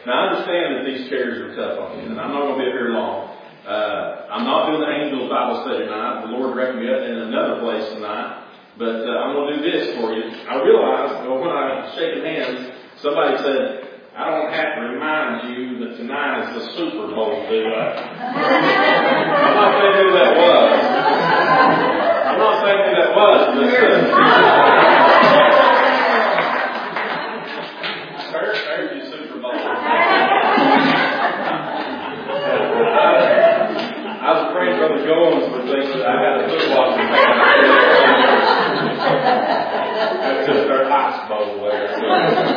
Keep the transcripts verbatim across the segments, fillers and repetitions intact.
Now, I understand that these chairs are tough on you, and I'm not going to be up here long. Uh, I'm not doing the Angels Bible study tonight. The Lord directed me in another place tonight. But uh, I'm going to do this for you. I realized, well, when I was shaking hands, somebody said, I don't have to remind you that tonight is the Super Bowl, do I? I'm not saying who that was. I'm not saying who that was, but uh, there's your Super Bowl. I was afraid Brother Goins would think that I had a football game. That's just our ice bowl there. So.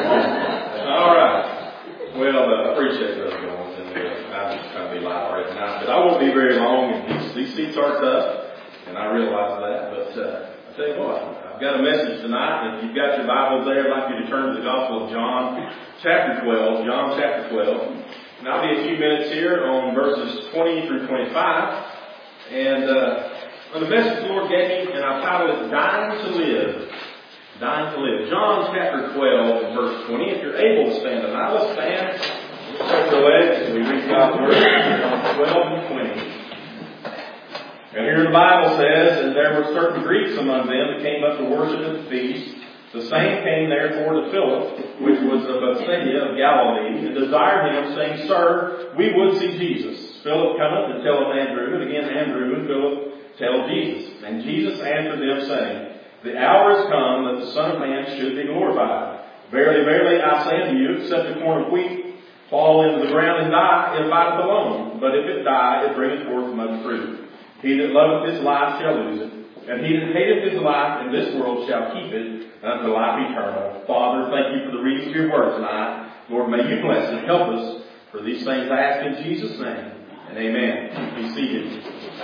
All right. Well, uh, I appreciate Brother Goins, and uh, I'm just trying to be light-hearted tonight. But I won't be very long, and these, these seats are tough, and I realize that. But uh, I tell you what, I've got a message tonight, and if you've got your Bibles there, I'd like you to turn to the Gospel of John, chapter twelve. John, chapter twelve. And I'll be a few minutes here on verses twenty through twenty-five. And uh, on the message the Lord gave me, and I titled it, Dying to Live. Dying to Live. John chapter twelve and verse twenty. If you're able to stand tonight, let's stand. Stretch your legs as we read God's Word. John twelve and twenty. And here the Bible says, and there were certain Greeks among them that came up to worship at the feast. The same came therefore to Philip, which was of Bethsaida of Galilee, and desired him, saying, Sir, we would see Jesus. Philip cometh and telleth Andrew, and again Andrew and Philip tell Jesus. And Jesus answered them, saying, The hour is come that the Son of Man should be glorified. Verily, verily, I say unto you, except a corn of wheat fall into the ground and die, it abideth alone. But if it die, it bringeth forth much fruit. He that loveth his life shall lose it. And he that hateth his life in this world shall keep it unto life eternal. Father, thank you for the reading of your word tonight. Lord, may you bless and help us. For these things I ask in Jesus' name. And amen. Be seated.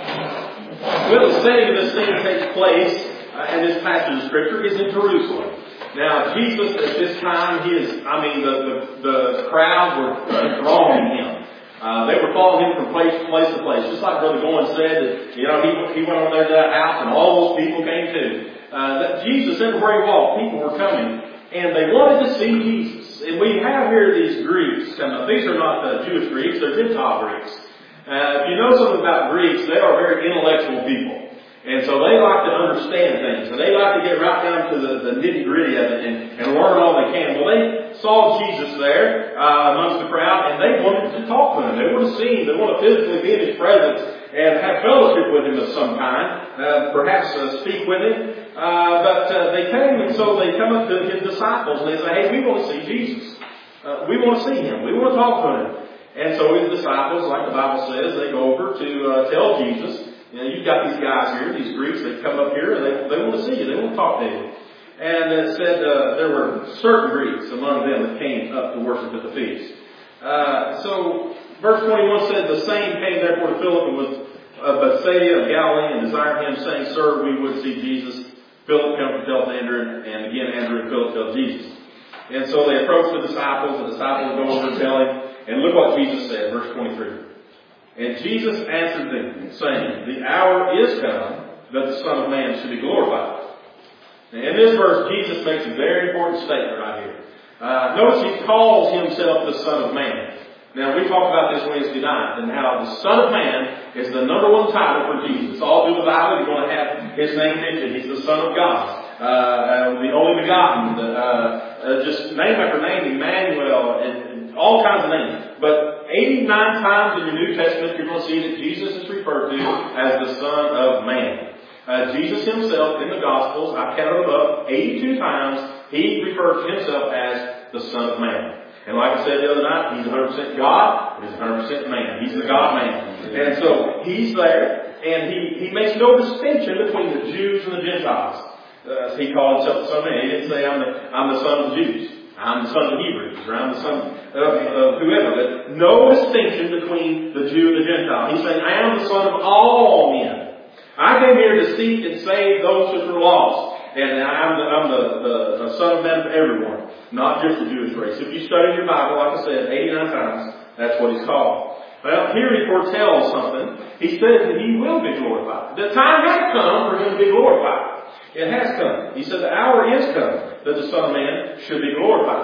Well, the setting of this scene takes place, uh, and this passage of Scripture is in Jerusalem. Now, Jesus at this time, he is, I mean, the, the, the crowd were uh, thronging him. Uh, they were following him from place to place to place. Just like Brother Goins said, that, you know, he, he went over there to that house and all those people came too. Uh, that Jesus, everywhere he walked, people were coming. And they wanted to see Jesus. And we have here these Greeks coming up. These are not the Jewish Greeks, they're Gentile Greeks. Uh, if you know something about Greeks, they are very intellectual people. And so they like to understand things. And they like to get right down to the, the nitty-gritty of it and, and learn all they can. Well, they saw Jesus there uh, amongst the crowd, and they wanted to talk to him. They wanted to see him. They wanted to physically be in his presence and have fellowship with him of some kind. Uh, perhaps uh, speak with him. Uh, but uh, they came, and so they come up to his disciples, and they say, hey, we want to see Jesus. Uh, we want to see him. We want to talk to him. And so his disciples, like the Bible says, they go over to uh, tell Jesus, you know, you've got these guys here, these Greeks, they come up here and they, they want to see you. They want to talk to you. And it said uh, there were certain Greeks among them that came up to worship at the feast. Uh, so verse twenty-one said, the same came therefore to Philip and was of Bethsaida of Galilee and desired him, saying, Sir, we would see Jesus. Philip come to tell Andrew, and again Andrew and Philip tell Jesus. And so they approached the disciples. The disciples go over and tell him. And look what Jesus said, verse twenty-three. And Jesus answered them, saying, The hour is come that the Son of Man should be glorified. Now, in this verse, Jesus makes a very important statement right here. Uh, notice he calls himself the Son of Man. Now, we talked about this Wednesday night, and how the Son of Man is the number one title for Jesus. All through the Bible, you're going to have his name mentioned. He's the Son of God. Uh, uh, the only begotten, uh, uh, just name after name, Emmanuel, and, and all kinds of names. But eighty-nine times in the New Testament, you're going to see that Jesus is referred to as the Son of Man. Uh, Jesus himself in the Gospels, I counted them up, eighty-two times, he referred to himself as the Son of Man. And like I said the other night, he's one hundred percent God, he's one hundred percent man. He's the God-man. And so he's there, and he, he makes no distinction between the Jews and the Gentiles. Uh, he called himself the Son of Man. He didn't say, I'm the, I'm the Son of the Jews. I'm the Son of the Hebrews. Or I'm the Son of, of whoever. But no distinction between the Jew and the Gentile. He's saying, I am the Son of all men. I came here to seek and save those who are lost. And I'm the, I'm the, the, the Son of Man for everyone. Not just the Jewish race. If you study your Bible, like I said, eighty-nine times, that's what he's called. Well, here he foretells something. He says that he will be glorified. The time has come for him to be glorified. It has come. He said the hour is come that the Son of Man should be glorified.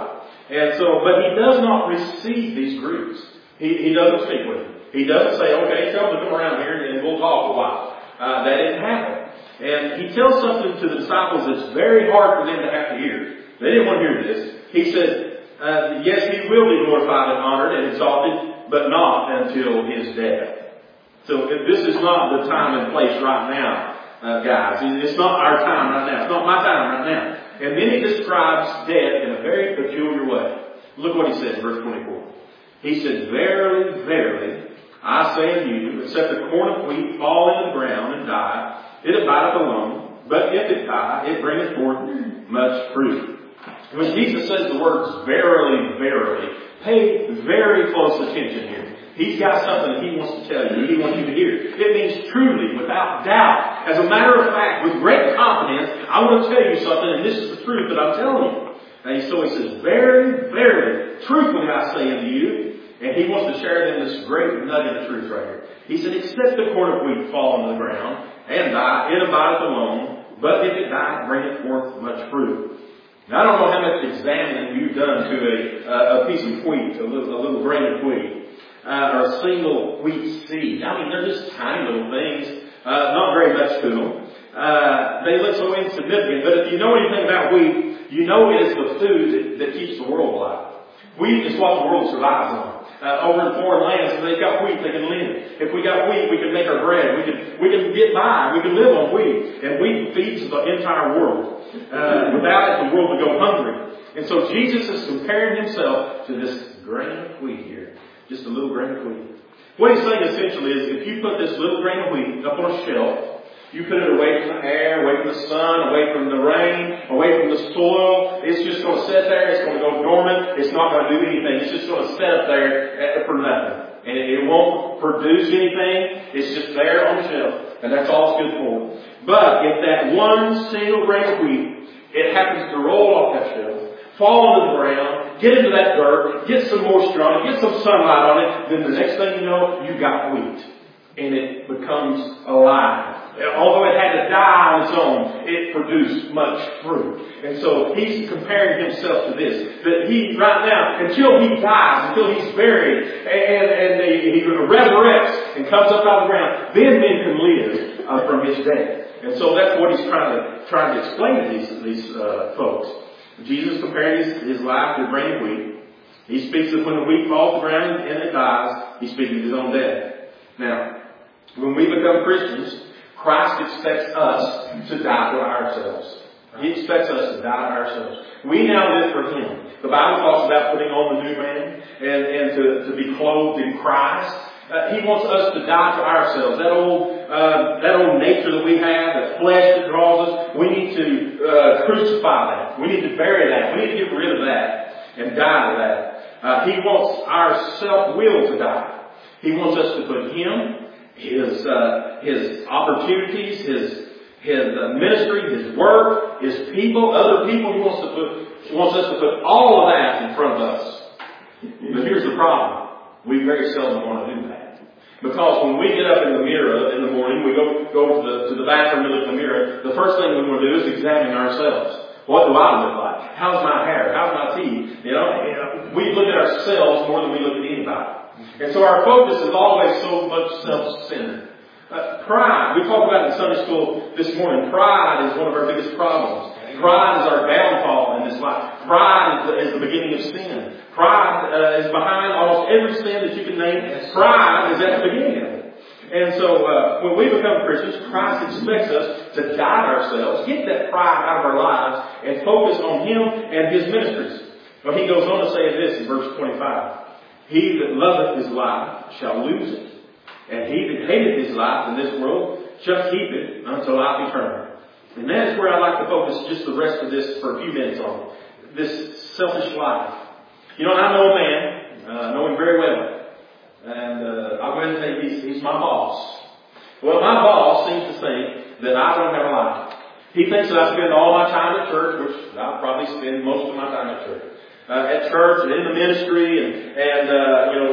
And so, but he does not receive these groups. He, he doesn't speak with them. He doesn't say, okay, tell them to come around here and we'll talk a while. Uh, that didn't happen. And he tells something to the disciples that's very hard for them to have to hear. They didn't want to hear this. He said, uh, yes, he will be glorified and honored and exalted, but not until his death. So this is not the time and place right now, uh, guys. It's not our time right now. It's not my time right now. And then he describes death in a very peculiar way. Look what he said in verse twenty-four. He said, verily, verily, I say unto you, except a corn of wheat fall into the ground and die, it abideth alone. But if it die, it bringeth forth much fruit. When Jesus says the words verily, verily, pay very close attention here. He's got something that he wants to tell you. He wants you to hear. It means truly, without doubt. As a matter of fact, with great confidence, I want to tell you something, and this is the truth that I'm telling you. And so he says, very, very, truthfully I say unto you. And he wants to share them this great nugget of truth right here. He said, except the corn of wheat fall into the ground and die, it abideth alone. But if it die, it bringeth forth much fruit. Now, I don't know how much examining you've done to a, uh, a piece of wheat, a little, a little grain of wheat, uh, or a single wheat seed. I mean, they're just tiny little things, uh, not very much to them. Uh, they look so insignificant, but if you know anything about wheat, you know it is the food that, that keeps the world alive. Wheat is what the world survives on. Uh, over in foreign lands, if they've got wheat, they can live. If we got wheat, we can make our bread. We can, we can get by. We can live on wheat. And wheat feeds the entire world. Uh, without it, the world would go hungry. And so Jesus is comparing himself to this grain of wheat here. Just a little grain of wheat. What he's saying essentially is, if you put this little grain of wheat up on a shelf, you put it away from the air, away from the sun, away from the rain, away from the soil. It's just going to sit there. It's going to go dormant. It's not going to do anything. It's just going to sit up there for nothing. And it won't produce anything. It's just there on the shelf. And that's all it's good for. But if that one single grain of wheat, it happens to roll off that shelf, fall into the ground, get into that dirt, get some moisture on it, get some sunlight on it, then the next thing you know, you got wheat. And it becomes alive. Although it had to die on its own, it produced much fruit. And so he's comparing himself to this. That he, right now, until he dies, until he's buried, and, and he resurrects and comes up out of the ground, then men can live uh, from his death. And so that's what he's trying to trying to explain to these, these uh, folks. Jesus comparing his, his life to a grain of wheat. He speaks of when the wheat falls to the ground and it dies, he's speaking of his own death. Now, when we become Christians, Christ expects us to die to ourselves. He expects us to die to ourselves. We now live for Him. The Bible talks about putting on the new man and, and to, to be clothed in Christ. Uh, he wants us to die to ourselves. That old, uh, that old nature that we have, that flesh that draws us, we need to uh, crucify that. We need to bury that. We need to get rid of that and die to that. Uh, he wants our self-will to die. He wants us to put Him, His, uh, His opportunities, His, His uh, ministry, His work, His people, other people. He wants to put, He wants us to put all of that in front of us. But here's the problem. We very seldom want to do that. Because when we get up in the mirror in the morning, we go, go to the, to the bathroom to look in the mirror, the first thing we want to do is examine ourselves. What do I look like? How's my hair? How's my teeth? You know, we look at ourselves more than we look at anybody. And so our focus is always so much self-centered. Uh, pride. We talked about it in Sunday school this morning. Pride is one of our biggest problems. Pride is our downfall in this life. Pride is the, is the beginning of sin. Pride uh, is behind almost every sin that you can name. Pride is at the beginning of it. And so uh, when we become Christians, Christ expects us to die to ourselves, get that pride out of our lives, and focus on Him and His ministries. Well, He goes on to say this in verse twenty-five. He that loveth his life shall lose it. And he that hateth his life in this world shall keep it unto life eternal. And that is where I'd like to focus just the rest of this for a few minutes on. This selfish life. You know, I know a man. Uh, I know him very well. And uh, I wouldn't say he's, he's my boss. Well, my boss seems to think that I don't have a life. He thinks that I spend all my time at church, which I probably spend most of my time at church. Uh, at church and in the ministry and, and uh, you know, trying to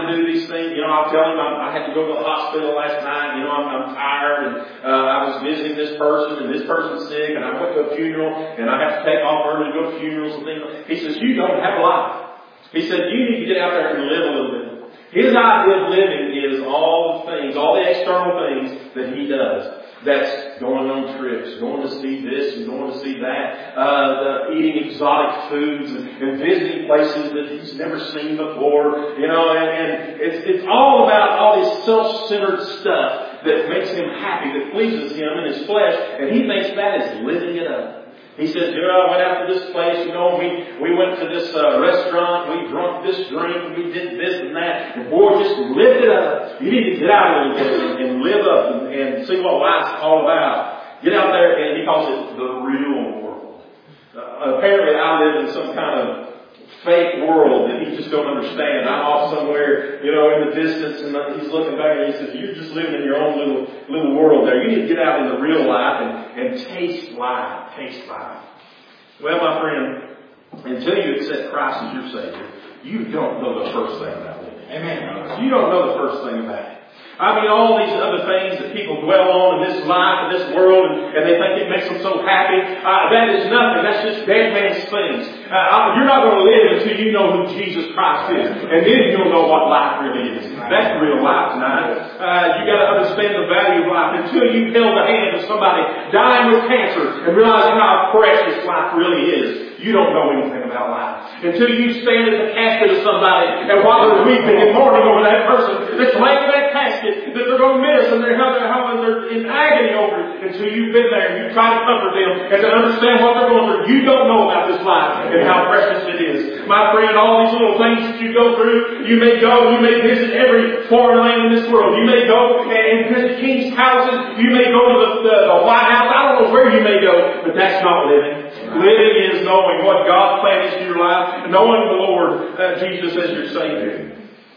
to do these things. You know, I'll tell him I, I had to go to the hospital last night. You know, I'm, I'm tired, and uh, I was visiting this person, and this person's sick, and I went to a funeral, and I have to take off early to go to funerals and things. He says, you don't have a life. He said, you need to get out there and live a little bit. His idea of living is all the things, all the external things that he does. That's going on trips, going to see this and going to see that, uh, the eating exotic foods and, and visiting places that he's never seen before, you know, and, and it's, it's all about all this self-centered stuff that makes him happy, that pleases him in his flesh, and he thinks that is living it up. He says, you know, I went out to this place, you know, we, we went to this uh, restaurant, we drank this drink, we did this and that, and boy, just lived it up. You need to get out a little bit and, and live up and, and see what life's all about. Get out there, and he calls it the real world. Uh, apparently I live in some kind of fake world that he just don't understand. I'm off somewhere, you know, in the distance, and he's looking back and he says, you're just living in your own little little world there. You need to get out in the real life and, and taste life. Taste life. Well, my friend, until you accept Christ as your Savior, you don't know the first thing about living. Amen. You don't know the first thing about it. I mean, all these other things that people dwell on in this life, in this world, and, and they think it makes them so happy. Uh, that is nothing. That's just dead man's things. Uh, you're not going to live until you know who Jesus Christ is. And then you'll know what life really is. That's real life tonight. Uh, you got to understand the value of life. Until you held the hand of somebody dying with cancer and realize how precious life really is, you don't know anything about life. Until you stand in the casket of somebody and while they're weeping and mourning over that person that's laying in that casket that they're going to miss, and they're, how they're, how they're in agony over it, until you've been there and you try to comfort them and to understand what they're going through. You don't know about this life and how precious it is. My friend, all these little things that you go through, you may go, you may visit every foreign land in this world. You may go and visit king's houses. You may go to the, the, the White House. I don't know where you may go, but that's not living. Living is knowing what God's plan is in your life, knowing the Lord uh, Jesus as your Savior.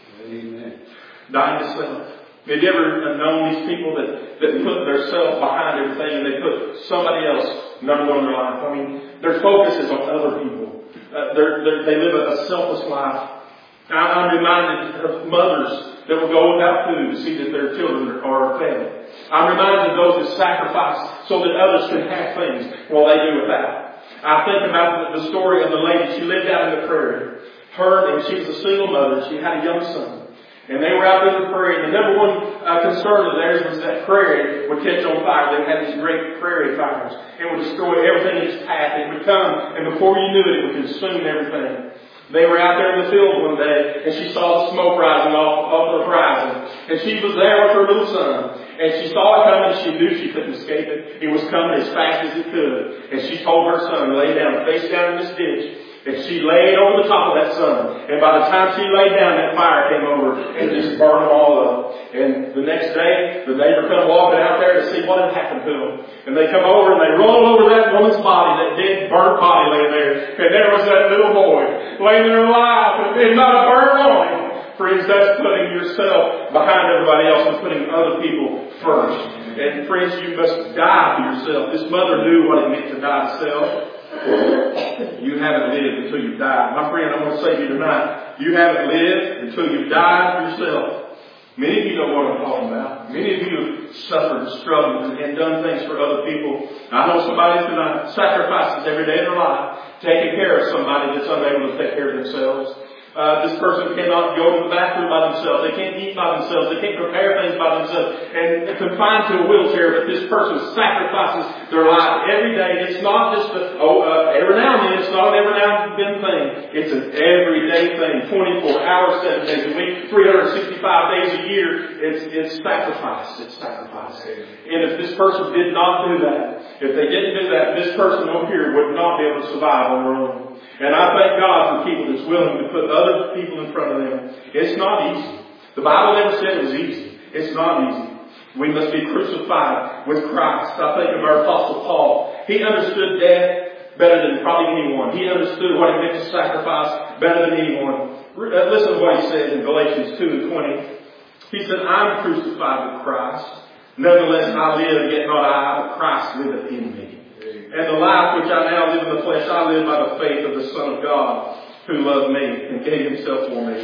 Amen. Dying to self. Have you ever known these people that, that put their self behind everything and they put somebody else number one in their life? I mean, their focus is on other people. Uh, they're, they're, they live a, a selfless life. I'm reminded of mothers that will go without food to see that their children are fed. I'm reminded of those that sacrifice so that others can have things while they do without. I think about the story of the lady. She lived out in the prairie. Her, and she was a single mother. She had a young son. And they were out in the prairie. And the number one uh, concern of theirs was that prairie would catch on fire. They had these great prairie fires. It would destroy everything in its path. It would come, and before you knew it, it would consume everything. They were out there in the field one day, and she saw the smoke rising off, off the horizon. And she was there with her little son. And she saw it coming, and she knew she couldn't escape it. It was coming as fast as it could. And she told her son, lay down, face down in this ditch. And she laid over the top of that sun. And by the time she laid down, that fire came over and just burned them all up. And the next day, the neighbor come walking out there to see what had happened to them. And they come over and they roll over that woman's body, that dead, burnt body laying there. And there was that little boy laying there alive and not a burn on him. Friends, that's putting yourself behind everybody else and putting other people first. And friends, you must die to yourself. This mother knew what it meant to die to self. You haven't lived until you've died. My friend, I'm going to say to you tonight, you haven't lived until you've died yourself. Many of you know what I'm talking about. Many of you have suffered and struggled and done things for other people. I know somebody tonight sacrifices every day of their life taking care of somebody that's unable to take care of themselves. Uh, this person cannot go to the bathroom by themselves. They can't eat by themselves. They can't prepare things by themselves. And confined to a wheelchair, but this person sacrifices their life every day. It's not just a, oh, uh, every now and then. It's not an every now and then thing. It's an everyday thing. twenty-four hours, seven days a week, three hundred sixty-five days a year. It's, it's sacrifice. It's sacrifice. And if this person did not do that, if they didn't do that, this person over here would not be able to survive on their own. And I thank God for people that's willing to put other people in front of them. It's not easy. The Bible never said it was easy. It's not easy. We must be crucified with Christ. I think of our Apostle Paul. He understood death better than probably anyone. He understood what it meant to sacrifice better than anyone. Listen to what he said in Galatians two and twenty. He said, I'm crucified with Christ. Nevertheless I live, yet not I, but Christ liveth in me. And the life which I now live in the flesh, I live by the faith of the Son of God, who loved me and gave himself for me.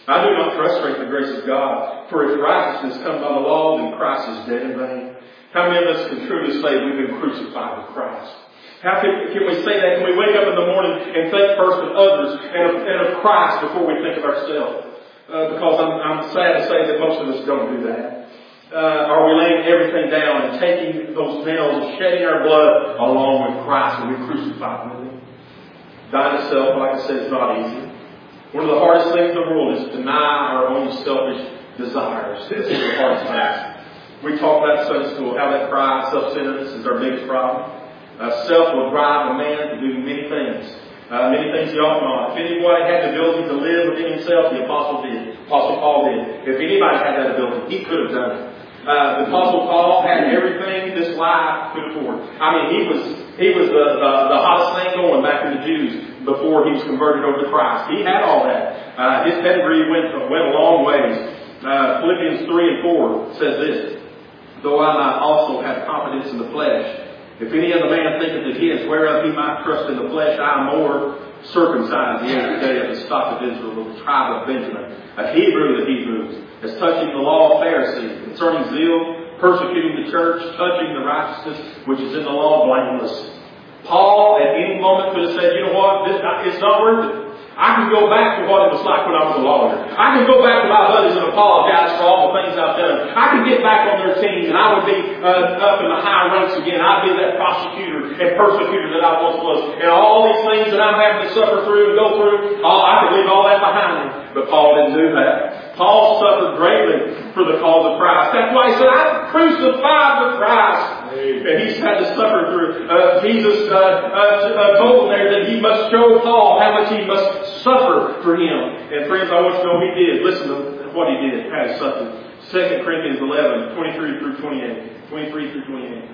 I do not frustrate the grace of God, for if righteousness come by the law, then Christ is dead in vain. How many of us can truly say we've been crucified with Christ? How can, can we say that? Can we wake up in the morning and think first of others and of, and of Christ before we think of ourselves? Uh, because I'm, I'm sad to say that most of us don't do that. Uh, are we laying everything down and taking those nails and shedding our blood along with Christ when we crucified with Him? Dying to self, like I said, is not easy. One of the hardest things in the world is to deny our own selfish desires. This is the hardest task. We talk about in Sunday school how that pride, self-centeredness is our biggest problem. Uh, self will drive a man to do many things. Uh, many things he ought not. If anybody had the ability to live within himself, the Apostle did. Apostle Paul did. If anybody had that ability, he could have done it. Uh, the Apostle Paul had everything this life could afford. I mean, he was he was the, the, the hottest thing going back to the Jews before he was converted over to Christ. He had all that. Uh, his pedigree went went a long ways. Uh, Philippians three and four says this: though I might also have confidence in the flesh, if any other man thinketh that he is whereof he might trust in the flesh, I am more circumcised the eighth day of the stock of Israel, of the tribe of Benjamin, a Hebrew of the Hebrews, as touching the law of Pharisees, concerning zeal, persecuting the church, touching the righteousness which is in the law, blameless. Paul at any moment could have said, you know what, this, it's not worth it. I can go back to what it was like when I was a lawyer. I can go back to my buddies and apologize for all the things I've done. I can get back on their team and I would be uh, up in the high ranks again. I'd be that prosecutor and persecutor that I once was. And all these things that I'm having to suffer through and go through, oh, I could leave all that behind me. But Paul didn't do that. Paul suffered greatly for the cause of Christ. That's why he said, I'm crucified with Christ. And he's had to suffer through. Uh, Jesus uh, uh, told him there that he must show Paul how much he must suffer for him. And friends, I want you to know he did. Listen to what he did, how he suffered. Second Corinthians eleven, twenty-three through twenty-eight. twenty-three through twenty-eight.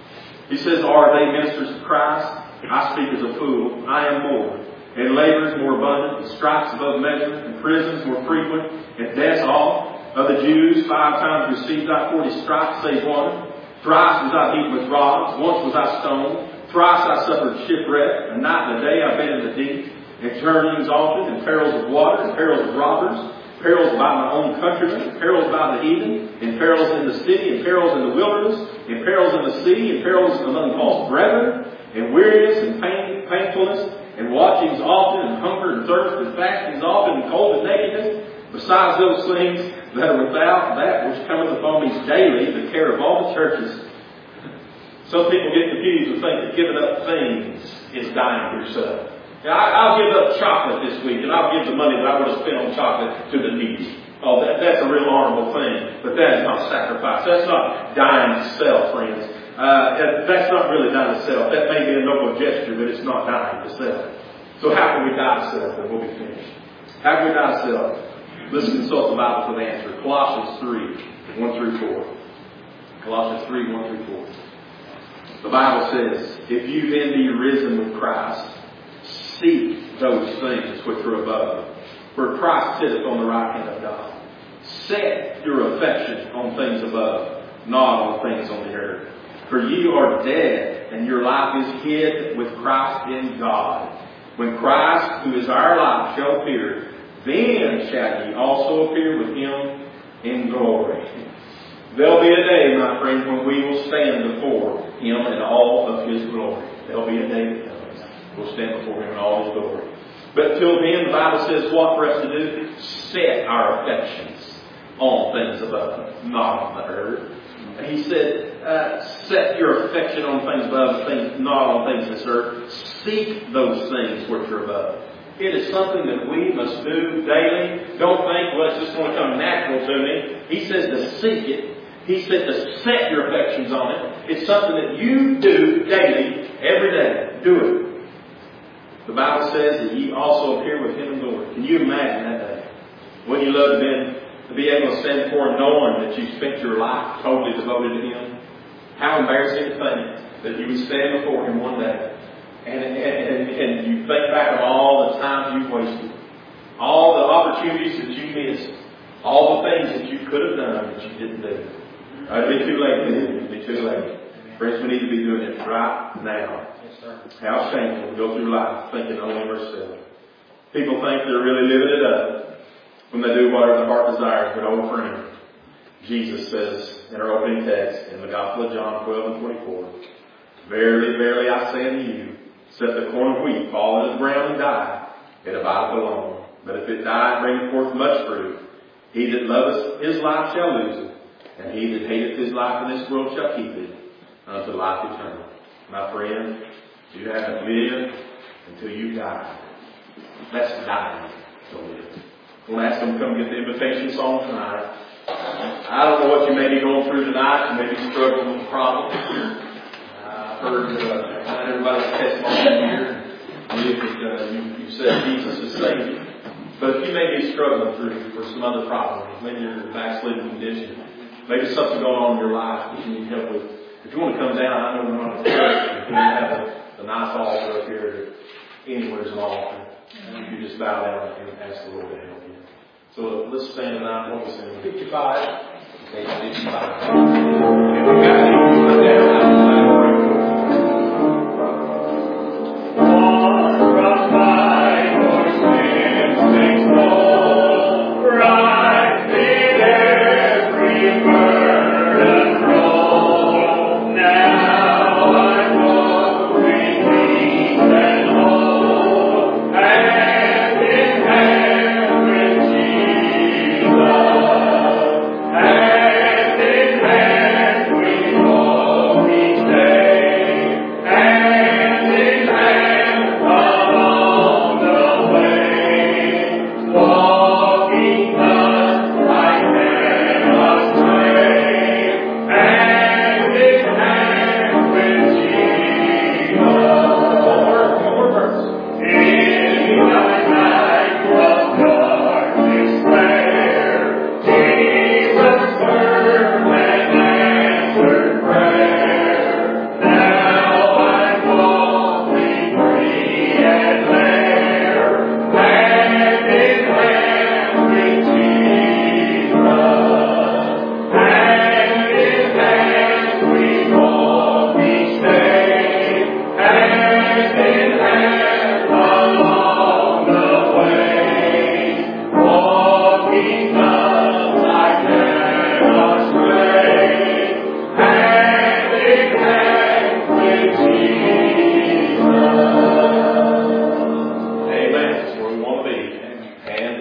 He says, are they ministers of Christ? I speak as a fool. I am more. And labors more abundant, and stripes above measure, and prisons more frequent, and deaths all. Of the Jews, five times received I forty stripes, save one. Thrice was I beaten with rods, once was I stoned. Thrice I suffered shipwreck, a night and a day I've been in the deep. And turnings often, and perils of water, and perils of robbers, perils by my own countrymen, perils by the heathen, and perils in the city, and perils in the wilderness, and perils in the sea, and perils among false brethren, and weariness, and pain, painfulness, and watchings often, and hunger, and thirst, and fastings often, and cold, and nakedness, besides those things that are without, that which cometh upon me daily, the care of all the churches. Some people get confused and think that giving up things is dying to yourself. Now, I'll give up chocolate this week, and I'll give the money that I would have spent on chocolate to the needy. Oh, that, that's a real honorable thing, but that is not sacrifice. That's not dying to self, friends. Uh, that's not really dying to self. That may be a noble gesture, but it's not dying to self. So how can we die to self? And we'll be finished. How can we die to self? Let's consult the Bible for the answer. Colossians three, one through four. Colossians three, one through four. The Bible says, if you then be risen with Christ, seek those things which are above, where Christ sitteth on the right hand of God. Set your affection on things above, not on things on the earth. For ye are dead, and your life is hid with Christ in God. When Christ, who is our life, shall appear, then shall ye also appear with Him in glory. There'll be a day, my friends, when we will stand before Him in all of His glory. There'll be a day that comes. We'll stand before Him in all His glory. But till then, the Bible says what for us to do? Set our affections on things above, not on the earth. And He said, uh, set your affection on things above, things not on things this earth. Seek those things which are above. It is something that we must do daily. Don't think, well, it's just going to come natural to me. He says to seek it. He said to set your affections on it. It's something that you do daily, every day. Do it. The Bible says that ye also appear with Him in glory. Can you imagine that day? Wouldn't you love to, been, to be able to stand before Him knowing that you spent your life totally devoted to Him? How embarrassing to think that you would stand before Him one day and, and, and, and you think back of all the time you've wasted, all the opportunities that you missed, all the things that you could have done that you didn't do. It'd be too late then. It'd be too late. Friends, we need to be doing it right now. How shameful to go through life thinking only of ourselves. People think they're really living it up when they do whatever their heart desires. But oh friend, Jesus says in our opening text in the Gospel of John twelve and twenty-four, verily, verily, I say unto you, except the corn of wheat fall into the ground and die, it abideth alone. But if it die and bring forth much fruit, he that loveth his life shall lose it, and he that hateth his life in this world shall keep it unto life eternal. My friend, you haven't lived until you die. That's dying to live. I want to ask them to come get the invitation song tonight. I don't know what you may be going through tonight. You may be struggling with problems. I've heard uh, everybody's testimony here. I believe that uh, you, you said Jesus is Savior. But if you may be struggling through for some other problems, maybe you're in a backslidden condition, maybe something going on in your life that you need help with, if you want to come down, I know we're not at church. We have a, a nice altar up here. Anywhere's an altar. And you can just bow down and ask the Lord to help you. So let's stand tonight. What was it? fifty-five. Page fifty-five.